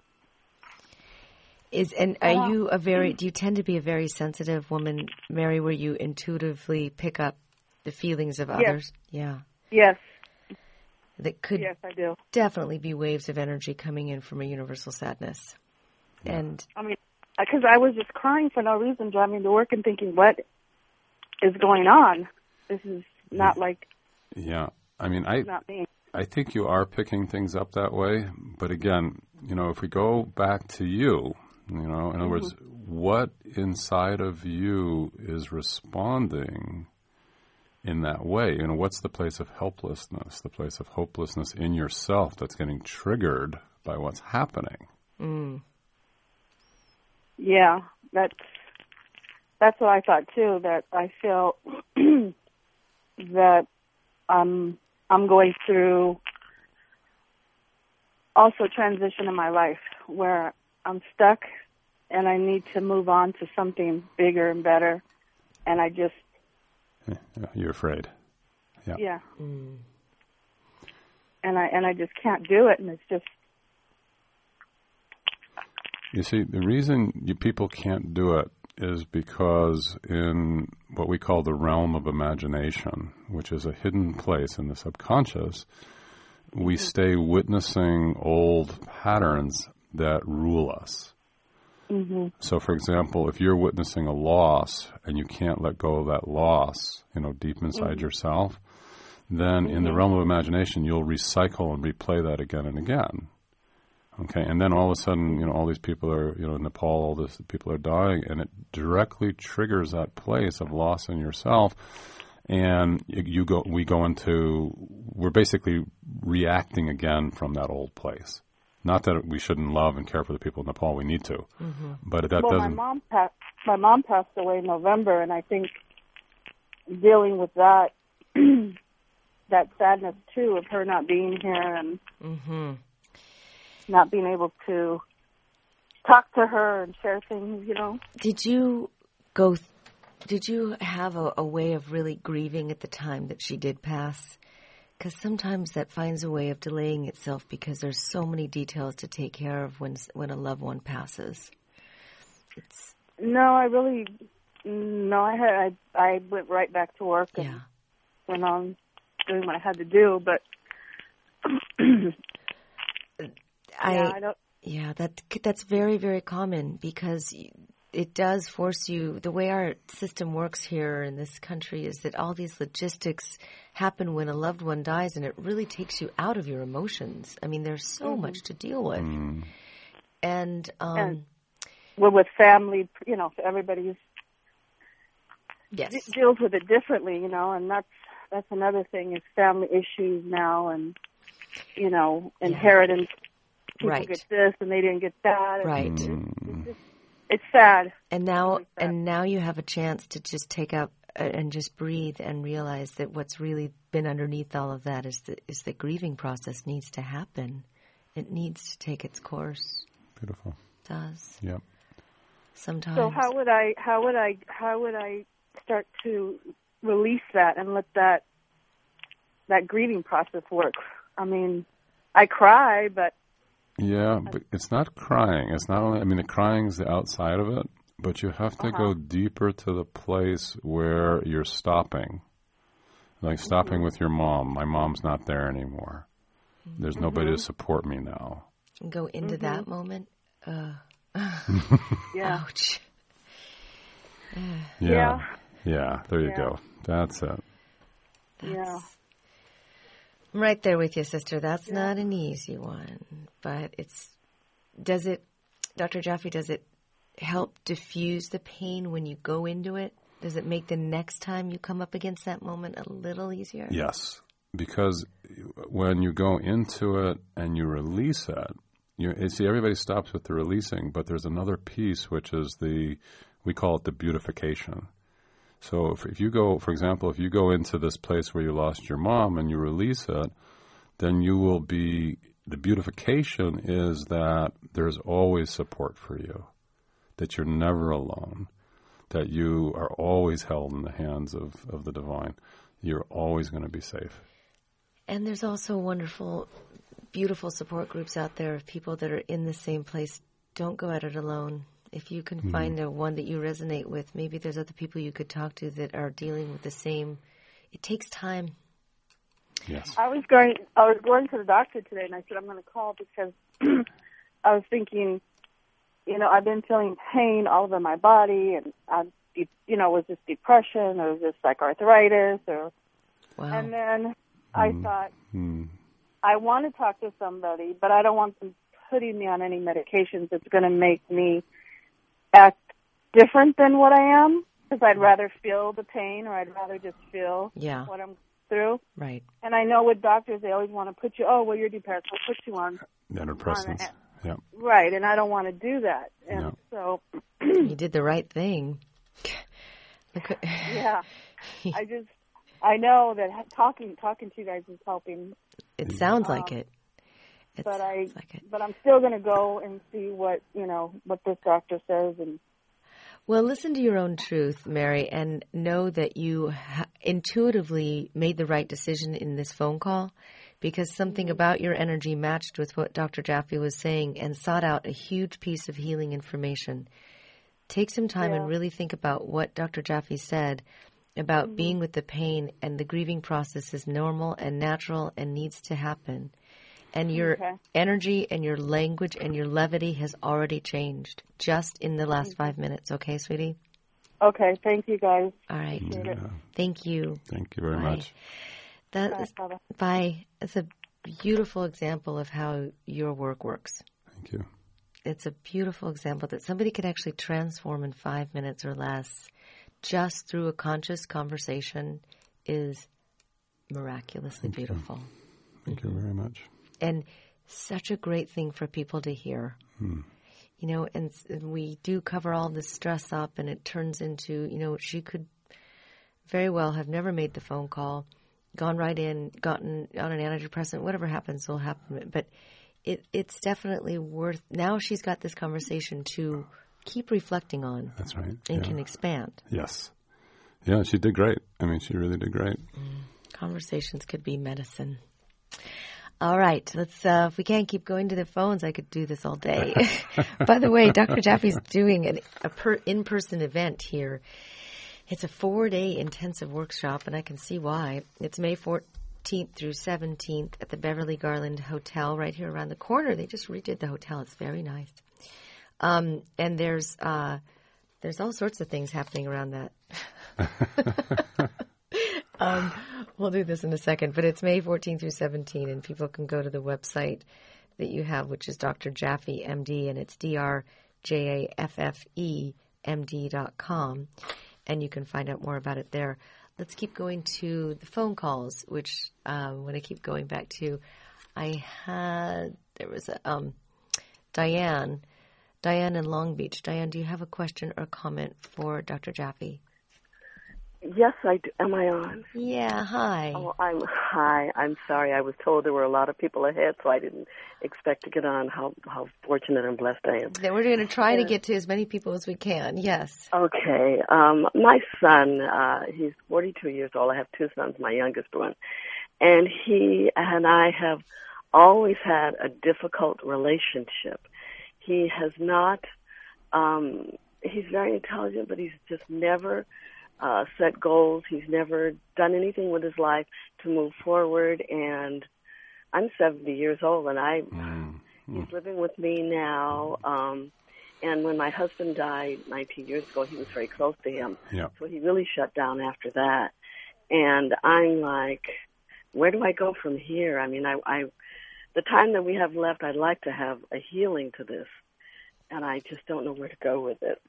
Is and are you a very? Do you tend to be a very sensitive woman, Mary, where you intuitively pick up the feelings of others? Yeah. Yes. That could Yes, I do. definitely be waves of energy coming in from a universal sadness. And I mean, because I was just crying for no reason, driving to work and thinking, what is going on? This is not like Yeah. I mean, I not me. I think you are picking things up that way. But again, you know, if we go back to you, you know, in other words, what inside of you is responding in that way? You know, what's the place of helplessness, the place of hopelessness in yourself that's getting triggered by what's happening? mm, Yeah, that's that's what I thought too. That I feel that I'm I'm going through also transition in my life where I'm stuck and I need to move on to something bigger and better, and I just Yeah, you're afraid. Yeah. yeah, mm, and I and I just can't do it, and it's just You see, the reason you people can't do it is because in what we call the realm of imagination, which is a hidden place in the subconscious, we stay witnessing old patterns that rule us. mm-hmm. So, for example, if you're witnessing a loss and you can't let go of that loss, you know, deep inside Mm-hmm. yourself, then in the realm of imagination, you'll recycle and replay that again and again. Okay, and then all of a sudden, you know, all these people are, you know, in Nepal, all these people are dying, and it directly triggers that place of loss in yourself. And you go, we go into, we're basically reacting again from that old place. Not that we shouldn't love and care for the people in Nepal, we need to, mm-hmm. but that well, doesn't. my mom passed. My mom passed away in November, and I think dealing with that, that sadness too of her not being here and mm-hmm. not being able to talk to her and share things, you know. Did you go? Th- did you have a, a way of really grieving at the time that she did pass? Because sometimes that finds a way of delaying itself because there's so many details to take care of when when a loved one passes. It's no, I really no. I had I, I went right back to work and yeah. went on doing what I had to do. But I yeah, I don't. Yeah, that that's very very common because it does force you. The way our system works here in this country is that all these logistics happen when a loved one dies, and it really takes you out of your emotions. I mean, there's so mm-hmm. much to deal with, mm. and, um, and we're with family. You know, everybody's yes d- deals with it differently. You know, and that's that's another thing is family issues now, and you know, inheritance. Yeah. People right. get this, and they didn't get that. Right. It's, it's, just, it's sad. And now, it's sad. and now you have a chance to just take up and just breathe and realize that what's really been underneath all of that is the is the grieving process needs to happen. It needs to take its course. Beautiful. It does. Yep. Sometimes. So how would I? How would I? How would I start to release that and let that that grieving process work? I mean, I cry, but. Yeah, but it's not crying. It's not only, I mean, the crying is the outside of it, but you have to uh-huh. go deeper to the place where you're stopping. Like stopping mm-hmm. with your mom. My mom's not there anymore. There's mm-hmm. nobody to support me now. Go into mm-hmm. that moment. Uh, yeah. Ouch. yeah. Yeah. Yeah. There you yeah. go. That's it. That's, yeah. I'm right there with you, sister. That's yeah. not an easy one, but it's, does it, Doctor Jaffe, does it help diffuse the pain when you go into it? Does it make the next time you come up against that moment a little easier? Yes, because when you go into it and you release it, you see, everybody stops with the releasing, but there's another piece, which is the, we call it the beautification. So if, if you go, for example, if you go into this place where you lost your mom and you release it, then you will be, the beautification is that there's always support for you, that you're never alone, that you are always held in the hands of, of the divine. You're always going to be safe. And there's also wonderful, beautiful support groups out there of people that are in the same place. Don't go at it alone. If you can mm-hmm. find a one that you resonate with, maybe there's other people you could talk to that are dealing with the same. It takes time. Yes. I was going. I was going to the doctor today, and I said I'm going to call because I was thinking, you know, I've been feeling pain all over my body, and I'm, you know, was this depression or was this like arthritis or? Wow. And then mm. I thought mm. I want to talk to somebody, but I don't want them putting me on any medications that's going to make me act different than what I am, because I'd rather feel the pain or I'd rather just feel yeah. what I'm through. Right. And I know with doctors, they always want to put you, oh, well, you're depressed, we'll put you on. Antidepressants. Yeah. Right, and I don't want to do that. And yeah. so. You did the right thing. Look at, yeah. I just, I know that talking talking to you guys is helping. It sounds um, like it. It but I, like it. but I'm still going to go and see what you know what this doctor says. And well, listen to your own truth, Mary, and know that you ha- intuitively made the right decision in this phone call, because something mm-hmm. about your energy matched with what Doctor Jaffe was saying and sought out a huge piece of healing information. Take some time yeah. and really think about what Doctor Jaffe said about mm-hmm. being with the pain, and the grieving process is normal and natural and needs to happen. And your okay. energy and your language and your levity has already changed just in the last five minutes. Okay, sweetie? Okay. Thank you, guys. All right. Yeah. Thank you. Thank you very bye. much. That bye, is, Baba. bye. It's a beautiful example of how your work works. Thank you. It's a beautiful example that somebody could actually transform in five minutes or less just through a conscious conversation is miraculously Thank beautiful. You. Thank mm-hmm. you very much. And such a great thing for people to hear. Hmm. You know, and, and we do cover all this stress up, and it turns into, you know, she could very well have never made the phone call, gone right in, gotten on an antidepressant, whatever happens will happen. But it, it's definitely worth, now she's got this conversation to keep reflecting on. That's right. And yeah. can expand. Yes. Yeah, she did great. I mean, she really did great. Mm. Conversations could be medicine. All right. Let's, uh, if we can't keep going to the phones, I could do this all day. By the way, Doctor Jaffe's doing an, a per, in-person event here. It's a four-day intensive workshop, and I can see why. It's May fourteenth through seventeenth at the Beverly Garland Hotel right here around the corner. They just redid the hotel. It's very nice. Um, and there's uh, there's all sorts of things happening around that. um, we'll do this in a second, but it's May fourteenth through seventeenth, and people can go to the website that you have, which is Doctor Jaffe, M D, and it's D R J A F F E M D dot com. And you can find out more about it there. Let's keep going to the phone calls, which um, I'm going to keep going back to. I had, there was a, um, Diane, Diane in Long Beach. Diane, do you have a question or comment for Doctor Jaffe? Yes, I do. Am I on? Yeah, hi. Oh, I'm hi. I'm sorry. I was told there were a lot of people ahead, so I didn't expect to get on. How how fortunate and blessed I am. Then we're going to try yeah. to get to as many people as we can. Yes. Okay. Um, my son, uh, he's forty-two years old. I have two sons, my youngest one, and he and I have always had a difficult relationship. He has not. Um, he's very intelligent, but he's just never. Uh, set goals. He's never done anything with his life to move forward. And I'm seventy years old, and I mm. he's living with me now. Um, and when my husband died nineteen years ago, he was very close to him. Yeah. So he really shut down after that. And I'm like, where do I go from here? I mean, I, I the time that we have left, I'd like to have a healing to this, and I just don't know where to go with it.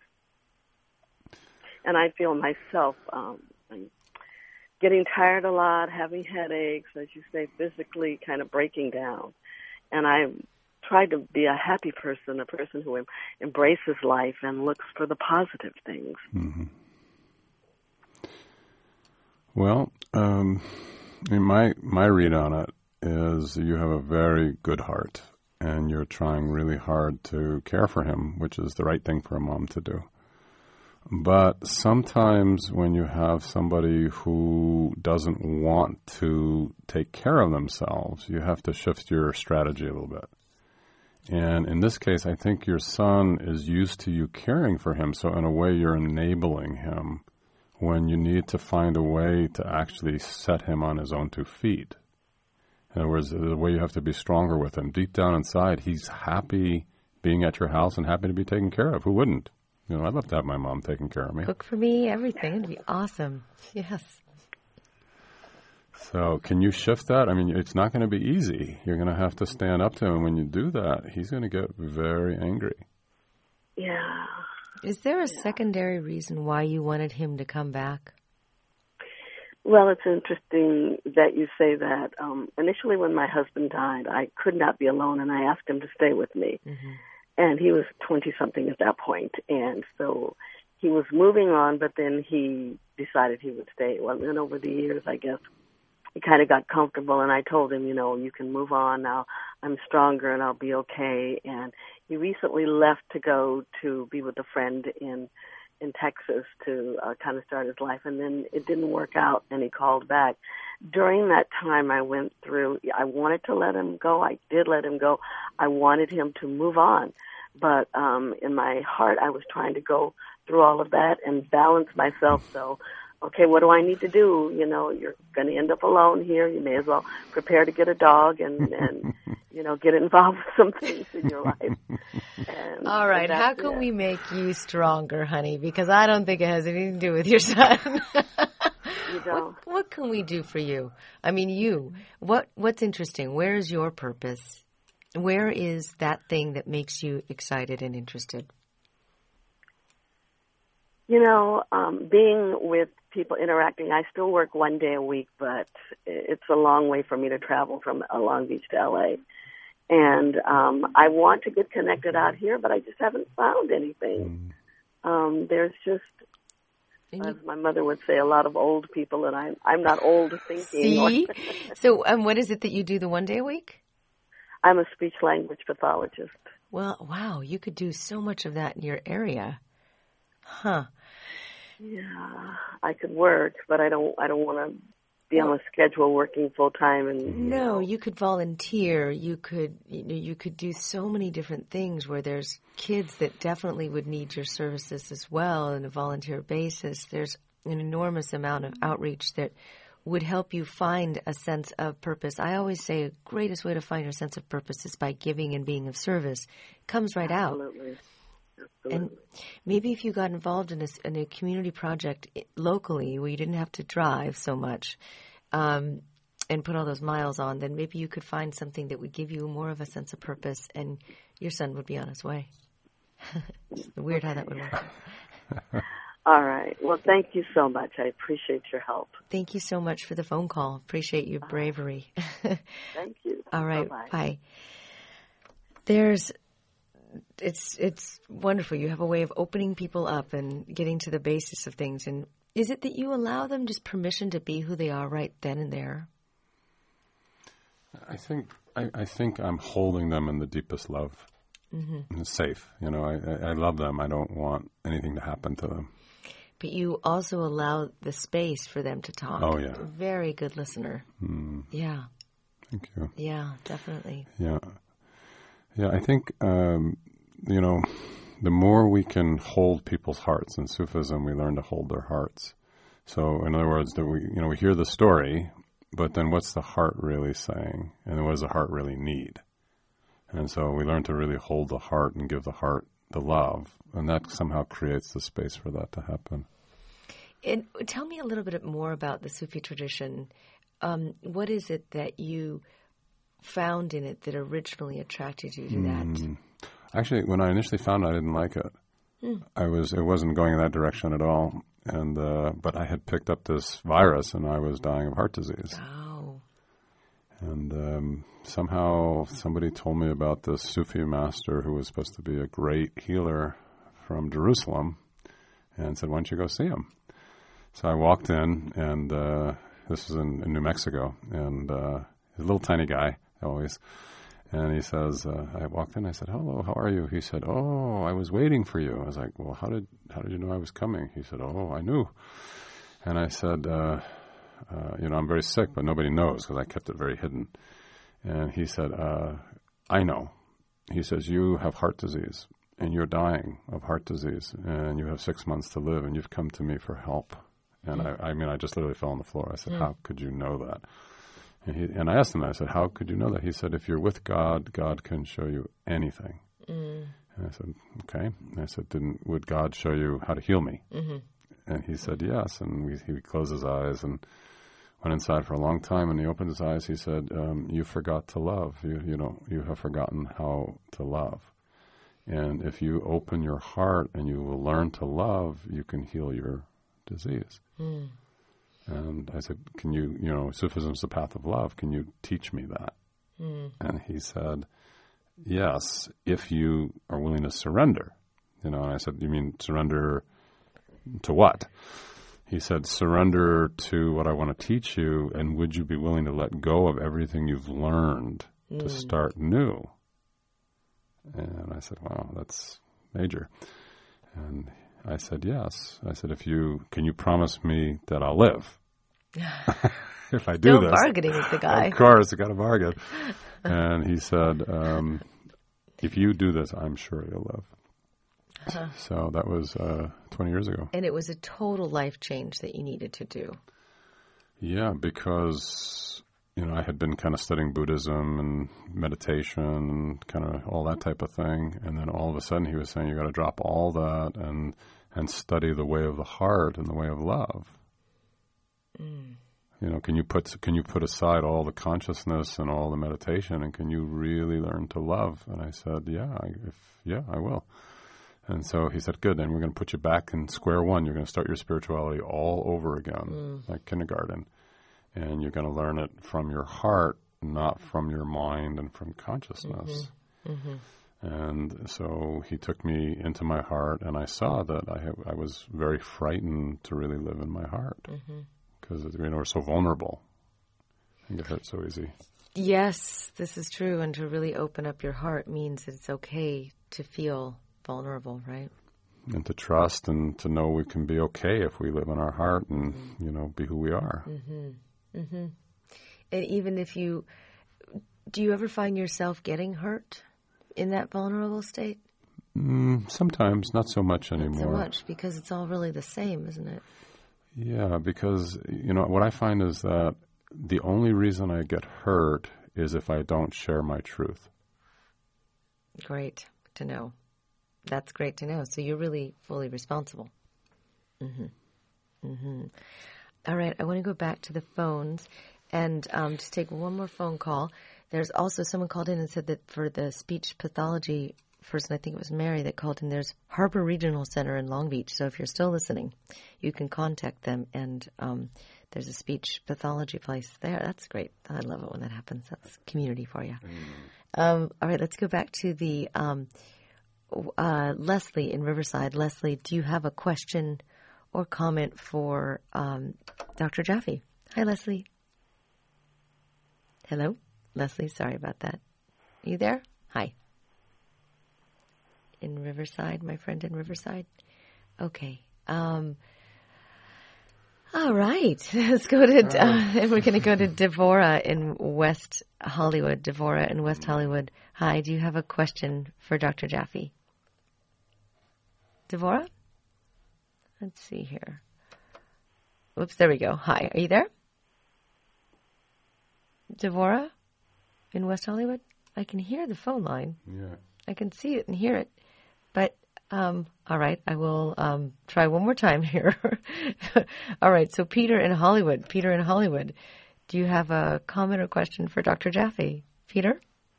And I feel myself um, I'm getting tired a lot, having headaches, as you say, physically kind of breaking down. And I try to be a happy person, a person who em- embraces life and looks for the positive things. Mm-hmm. Well, um, I mean, my, my read on it is you have a very good heart, and you're trying really hard to care for him, which is the right thing for a mom to do. But sometimes when you have somebody who doesn't want to take care of themselves, you have to shift your strategy a little bit. And in this case, I think your son is used to you caring for him, so in a way you're enabling him when you need to find a way to actually set him on his own two feet. In other words, the way you have to be stronger with him. Deep down inside, he's happy being at your house and happy to be taken care of. Who wouldn't? You know, I'd love to have my mom taking care of me. Cook for me, everything. It'd be awesome. Yes. So can you shift that? I mean, it's not going to be easy. You're going to have to stand up to him. When you do that, he's going to get very angry. Yeah. Is there a yeah. secondary reason why you wanted him to come back? Well, it's interesting that you say that. Um, initially, when my husband died, I could not be alone, and I asked him to stay with me. Mm-hmm. And he was twenty-something at that point, and so he was moving on, but then he decided he would stay. Well, then over the years, I guess, he kind of got comfortable, and I told him, you know, you can move on now. I'm stronger, and I'll be okay. And he recently left to go to be with a friend in in Texas to uh, kind of start his life, and then it didn't work out, and he called back. During that time, I went through, I wanted to let him go. I did let him go. I wanted him to move on. But um, in my heart, I was trying to go through all of that and balance myself. So, okay, what do I need to do? You know, you're going to end up alone here. You may as well prepare to get a dog and, and you know, get involved with some things in your life. And, all right, how can it. we make you stronger, honey? Because I don't think it has anything to do with your son. You don't. What, what can we do for you? I mean, you. What What's interesting? Where is your purpose? Where is that thing that makes you excited and interested? You know, um, being with people, interacting, I still work one day a week, but it's a long way for me to travel from Long Beach to L A. And um, I want to get connected out here, but I just haven't found anything. Mm. Um, there's just, as my mother would say, a lot of old people, and I'm, I'm not old thinking. See? So um, what is it that you do the one day a week? I'm a speech-language pathologist. Well, wow, you could do so much of that in your area. Huh. Yeah, I could work, but I don't I don't want to be on a schedule working full time. And you No, know. you could volunteer. You could you know, you could do so many different things where there's kids that definitely would need your services as well on a volunteer basis. There's an enormous amount of outreach that would help you find a sense of purpose. I always say the greatest way to find your sense of purpose is by giving and being of service. It comes right Absolutely. out. Absolutely. And maybe if you got involved in a, in a community project locally where you didn't have to drive so much um, and put all those miles on, then maybe you could find something that would give you more of a sense of purpose, and your son would be on his way. It's weird how that would work. All right. Well, thank you so much. I appreciate your help. Thank you so much for the phone call. Appreciate your bravery. Thank you. All right. Bye-bye. Bye. There's, it's it's wonderful. You have a way of opening people up and getting to the basis of things. And is it that you allow them just permission to be who they are right then and there? I think I, I think I'm holding them in the deepest love. Mm-hmm. It's safe. You know, I, I love them. I don't want anything to happen to them. But you also allow the space for them to talk. Oh, yeah. Very good listener. Mm. Yeah. Thank you. Yeah, definitely. Yeah. Yeah, I think, um, you know, the more we can hold people's hearts, in Sufism we learn to hold their hearts. So, in other words, that we, you know, we hear the story, but then what's the heart really saying? And what does the heart really need? And so we learn to really hold the heart and give the heart the love, and that somehow creates the space for that to happen. And tell me a little bit more about the Sufi tradition. Um, what is it that you found in it that originally attracted you to that? Mm. Actually, when I initially found it, I didn't like it. Mm. I was it wasn't going in that direction at all. And uh, but I had picked up this virus, and I was dying of heart disease. Oh. And um, somehow somebody told me about this Sufi master who was supposed to be a great healer from Jerusalem, and said, "Why don't you go see him?" So I walked in, and uh, this was in, in New Mexico, and uh, he's a little tiny guy always. And he says, uh, I walked in, I said, "Hello, how are you?" He said, "Oh, I was waiting for you." I was like, "Well, how did how did you know I was coming?" He said, "Oh, I knew." And I said, uh, uh, you know, "I'm very sick, but nobody knows because I kept it very hidden." And he said, uh, "I know." He says, "You have heart disease, and you're dying of heart disease, and you have six months to live, and you've come to me for help." And mm. I, I mean, I just literally fell on the floor. I said, mm. "How could you know that?" And, he, and I asked him, I said, "How could you know that?" He said, "If you're with God, God can show you anything." Mm. And I said, "Okay." And I said, "Didn't would God show you how to heal me?" Mm-hmm. And he said, "Yes." And we, he closed his eyes and went inside for a long time. And he opened his eyes. He said, um, "You forgot to love. You, you know, you have forgotten how to love. And if you open your heart and you will learn to love, you can heal your disease." Mm. And I said, "Can you, you know, Sufism's the path of love. Can you teach me that?" Mm. And he said, "Yes, if you are willing to surrender." You know, and I said, "You mean surrender to what?" He said, "Surrender to what I want to teach you, and would you be willing to let go of everything you've learned mm. to start new?" And I said, "Wow, that's major." And I said, "Yes." I said, "If you, can you promise me that I'll live?" If I do Still this. bargaining with the guy. Of course, I got to bargain. And he said, um, "If you do this, I'm sure you'll live." Uh-huh. So that was uh, twenty years ago. And it was a total life change that you needed to do. Yeah, because, you know, I had been kind of studying Buddhism and meditation and kind of all that type of thing. And then all of a sudden he was saying, you got to drop all that and and study the way of the heart and the way of love. Mm. You know, can you put can you put aside all the consciousness and all the meditation, and can you really learn to love? And I said, yeah, I, if, yeah, I will. And so he said, good, then we're going to put you back in square one. You're going to start your spirituality all over again, mm. like kindergarten. And you're going to learn it from your heart, not from your mind and from consciousness. Mm-hmm. Mm-hmm. And so he took me into my heart, and I saw that I, have, I was very frightened to really live in my heart because mm-hmm. you know, we're so vulnerable and get hurt so easy. Yes, this is true. And to really open up your heart means that it's okay to feel vulnerable, right? And to trust and to know we can be okay if we live in our heart and, mm-hmm. you know, be who we are. Mm-hmm. Mm-hmm. And even if you, do you ever find yourself getting hurt in that vulnerable state? Mm, sometimes, not so much anymore. Not so much, because it's all really the same, isn't it? Yeah, because, you know, what I find is that the only reason I get hurt is if I don't share my truth. Great to know. That's great to know. So you're really fully responsible. Mm-hmm. Mm-hmm. All right, I want to go back to the phones and um, just take one more phone call. There's also someone called in and said that for the speech pathology person, I think it was Mary that called in, there's Harbor Regional Center in Long Beach. So if you're still listening, you can contact them, and um, there's a speech pathology place there. That's great. I love it when that happens. That's community for you. Mm. Um, all right, let's go back to the um, uh, Leslie in Riverside. Leslie, do you have a question or comment for um, Doctor Jaffe? Hi, Leslie. Hello? Leslie, sorry about that. Are you there? Hi. In Riverside, my friend in Riverside? Okay. Um, all right. Let's go to, right. uh, we're going to go to Devorah in West Hollywood. Devorah in West Hollywood. Hi, do you have a question for Doctor Jaffe? Devorah? Let's see here. Oops, there we go. Hi, are you there? Devorah in West Hollywood? I can hear the phone line. Yeah. I can see it and hear it. But, um, all right, I will um, try one more time here. All right, so Peter in Hollywood. Peter in Hollywood. Do you have a comment or question for Doctor Jaffe? Peter?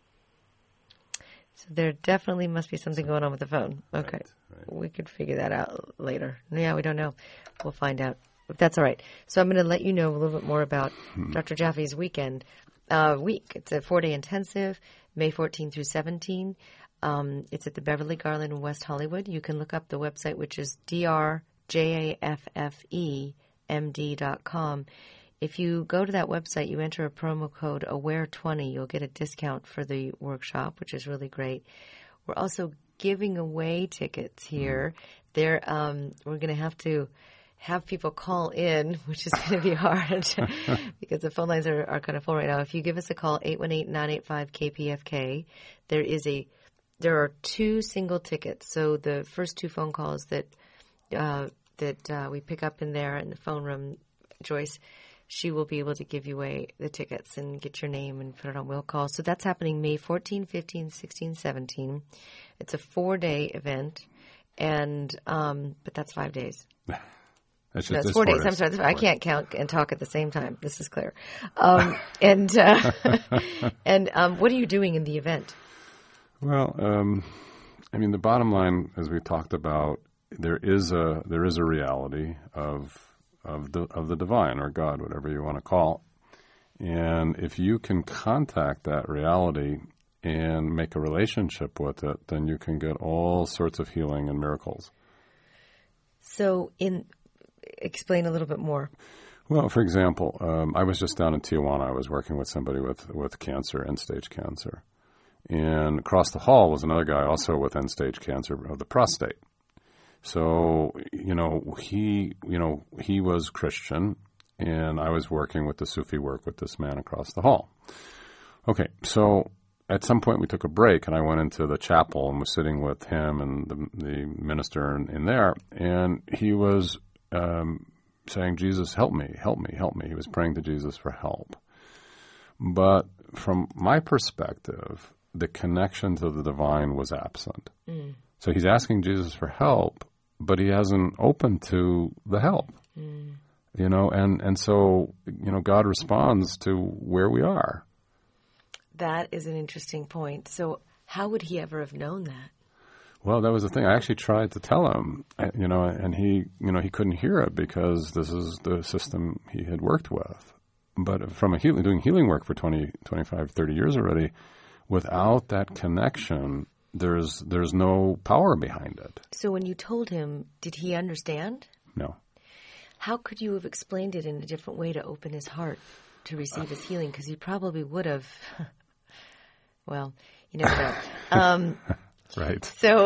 So there definitely must be something going on with the phone. Okay. Right, right. We could figure that out later. Yeah, we don't know. We'll find out. But that's all right. So I'm going to let you know a little bit more about hmm. Doctor Jaffe's weekend uh, week. It's a four-day intensive, May fourteenth through seventeenth. Um, it's at the Beverly Garland in West Hollywood. You can look up the website, which is D R J A F F E M D dot com. If you go to that website, you enter a promo code aware twenty, you'll get a discount for the workshop, which is really great. We're also giving away tickets here. They're, um, we're going to have to have people call in, which is going to be hard because the phone lines are, are kind of full right now. If you give us a call, eight one eight, nine eight five, K P F K, there is a there are two single tickets. So the first two phone calls that uh, that uh, we pick up in there in the phone room, Joyce, she will be able to give you away the tickets and get your name and put it on will call. So that's happening May fourteenth, fifteenth, sixteenth, seventeenth. It's a four-day event, and um, but that's five days. That's, just, no, it's that's four days. I'm sorry. I can't count and talk at the same time. This is clear. Um, and uh, and um, what are you doing in the event? Well, um, I mean, the bottom line, as we talked about, there is a there is a reality of of the of the divine or God, whatever you want to call, and if you can contact that reality and make a relationship with it, then you can get all sorts of healing and miracles. So, in explain a little bit more. Well, for example, um, I was just down in Tijuana. I was working with somebody with, with cancer, end-stage cancer. And across the hall was another guy also with end-stage cancer of the prostate. So, you know, he, you know, he was Christian, and I was working with the Sufi work with this man across the hall. Okay, so at some point we took a break, and I went into the chapel and was sitting with him and the, the minister in, in there, and he was um, saying, Jesus, help me, help me, help me. He was praying to Jesus for help. But from my perspective, the connection to the divine was absent. Mm. So he's asking Jesus for help, but he hasn't opened to the help. Mm. You know, and, and so, you know, God responds to where we are. That is an interesting point. So how would he ever have known that? Well, that was the thing. I actually tried to tell him, you know, and he, you know, he couldn't hear it because this is the system he had worked with. But from a healing, doing healing work for twenty, twenty-five, thirty years already, without that connection, there's there's no power behind it. So when you told him, did he understand? No. How could you have explained it in a different way to open his heart to receive his healing? Because he probably would have. Well, you never know. Um, right. So,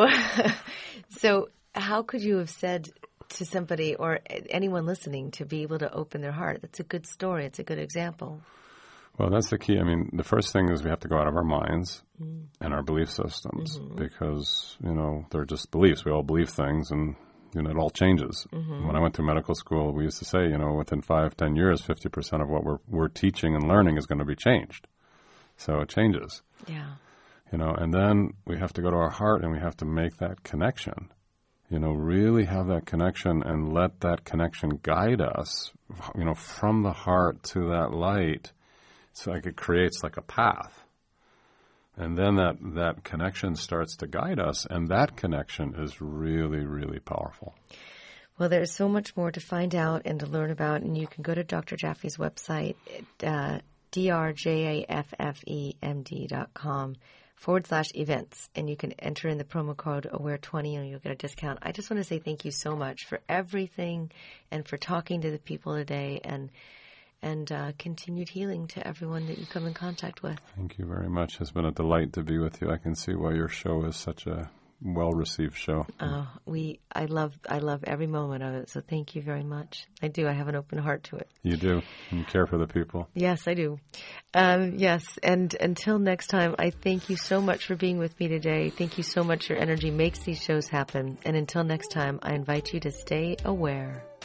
so how could you have said to somebody or anyone listening to be able to open their heart? That's a good story. It's a good example. Well, that's the key. I mean, the first thing is we have to go out of our minds mm. and our belief systems mm-hmm. because, you know, they're just beliefs. We all believe things and, you know, it all changes. Mm-hmm. When I went to medical school, we used to say, you know, within five, ten years, fifty percent of what we're, we're teaching and learning is going to be changed. So it changes. Yeah. You know, and then we have to go to our heart and we have to make that connection. You know, really have that connection and let that connection guide us, you know, from the heart to that light. So like it creates like a path. And then that, that connection starts to guide us, and that connection is really, really powerful. Well, there's so much more to find out and to learn about, and you can go to Doctor Jaffe's website, uh, D R J A F F E M D dot com forward slash events, and you can enter in the promo code aware twenty and you'll get a discount. I just want to say thank you so much for everything and for talking to the people today, and and uh, continued healing to everyone that you come in contact with. Thank you very much. It's been a delight to be with you. I can see why your show is such a well-received show. Oh, we, I love, I love every moment of it. So thank you very much. I do. I have an open heart to it. You do. You care for the people. Yes, I do. Um, yes. And until next time, I thank you so much for being with me today. Thank you so much. Your energy makes these shows happen. And until next time, I invite you to stay aware.